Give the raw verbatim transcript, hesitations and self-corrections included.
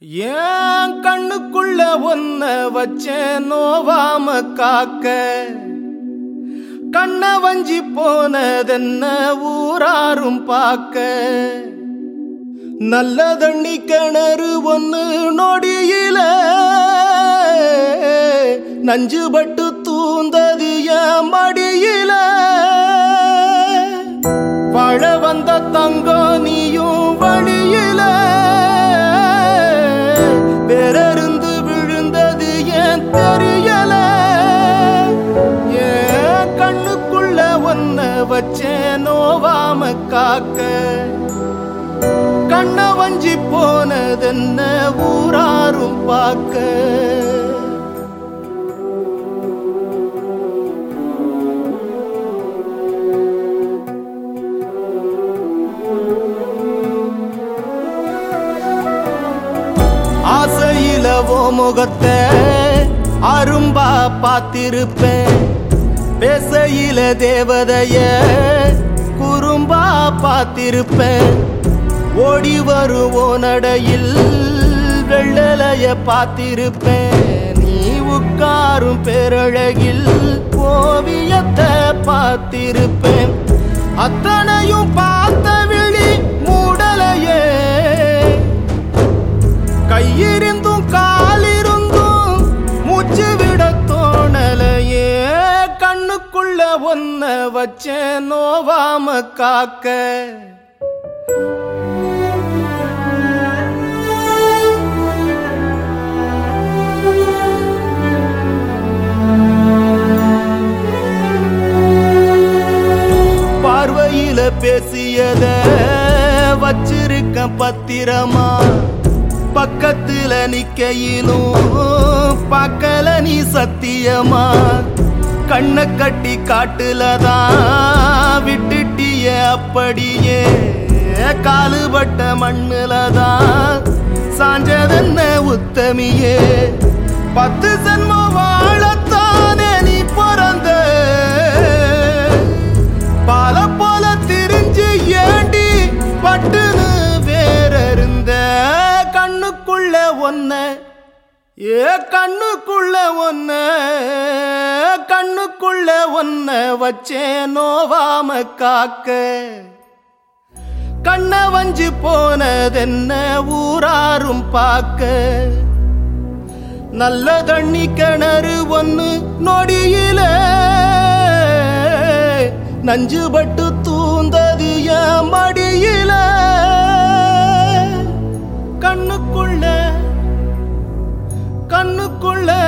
ஏன் கண்ணுக்குள்ள ஒன்ன வச்சேன் நோவாம காக்க, கண்ண வஞ்சி போனதென்ன ஊராரும் பாக்க. நல்ல தண்ணி கிணறு ஒன்னு நொடியில நஞ்சுபட்டு தூந்தது என் மடியில. வாழ வந்த தங்கம் நீயும் வழியில வேறருந்து விழுந்தது ஏன் தெரியல. ஏன் கண்ணுக்குள்ள ஒன்ன வச்சேன் நோவாம காக்க, கண்ண வஞ்சி போனதென்ன ஊராரும் பாக்க. ஆசையில ஓ முகத்தை அரும்பா பார்த்திருப்பேன், பேசையில தேவதைய குறும்பா பார்த்திருப்பேன். ஓடி வருவோ நடையில் வெள்ளலைய பார்த்திருப்பேன், நீ உட்காரும் பேரழகில் ஓவியத்தை பார்த்திருப்பேன். அத்தனையும் பார்த்த விழி மூடலையே, கையிருந்தும் காலிருந்தும் மூச்சு விட தோணலையே. கண்ணுக்குள்ள ஒன்ன வச்சேன் நோவாம காக்க, பார்வையில பேசியத வச்சிருக்க பத்திரமா, பக்கத்துல நிக்கையிலும் பக்கல நீ சத்தியமா. கண்ண கட்டி காட்டுலதான் விட்டுட்டிய அப்படியே, காலுபட்ட மண்ணுலதான் சாஞ்சதென்ன உத்தமியே. பத்து ஜென்மம் வாழத்தானே நீ பிறந்த, பால போல திரிஞ்சு ஏண்டி பட்டுன்னு வேற இருந்த. கண்ணுக்குள்ள ஒன்ன ஏ கண்ணுக்குள்ள ஒன்ன கண்ணுக்குள்ள ஒன்ன வச்சேன் நோவாம காக்க, கண்ண வஞ்சி போனதென்ன ஊராரும் பாக்க. நல்ல தண்ணி கிணறு ஒன்னு நொடியில நஞ்சுபட்டு தூந்தது என் மடியில. கண்ணுக்குள்ள கண்ணுக்குள்ள